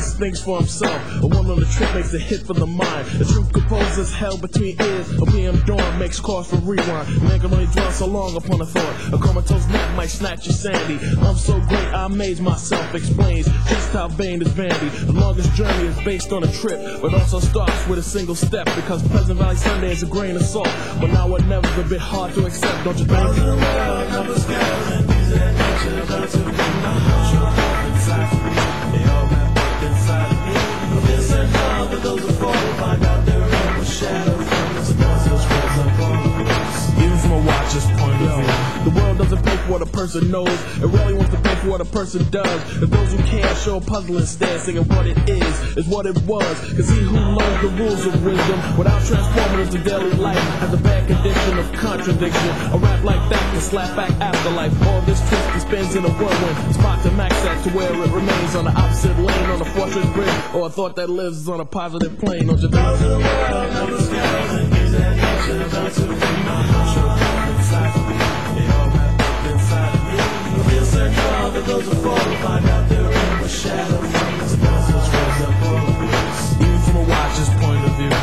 thinks for himself. A one on the trip makes a hit for the mind. The truth composes hell between ears. A PM dawn makes cause for rewind. Man can only dwell so long upon a thought. A comatose nap might snatch your sanity. I'm so great, I amaze myself. Explains just how vain is vanity. The longest journey is based on a trip, but also starts with a single step. Because Pleasant Valley Sunday is a grain of salt, but now or never is a bit hard to accept, don't you think? All the world never scared, and these are nature about to bring my heart. Show up inside for me, they all wrap up inside of me. This and now, but those who fall find out their own shadow from the stars. Those words up all the books. Even from a watcher's point of view, the world doesn't pay for what a person knows. It rarely wants to pay for what a person does. If those who care show a puzzle instead, saying what it is what it was. Cause he who learns the rules of wisdom without transforming into daily life has a bad condition of contradiction. A rap like that can slap back afterlife. All this twist and spins in a whirlwind. Spot to max that to where it remains on the opposite lane on a fortress bridge, or a thought that lives on a positive plane. Don't you think? All the world never scared, and these are nature about to bring my heart. Show up inside for me, they all wrap up inside of me. This and now, but those who fall find out their own shadow from the stars. Those words up all the books. Even from a watcher's point of view.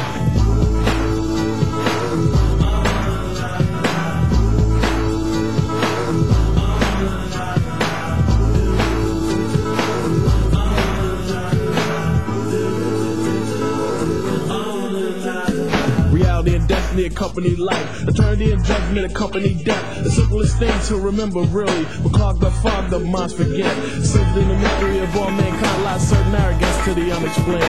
Reality and destiny accompany life. Eternity and judgment accompany death. The simplest thing to remember, really, but clogged up, fogged up minds forget. Sins in the mystery of all mankind lies certain arrogance to the unexplained.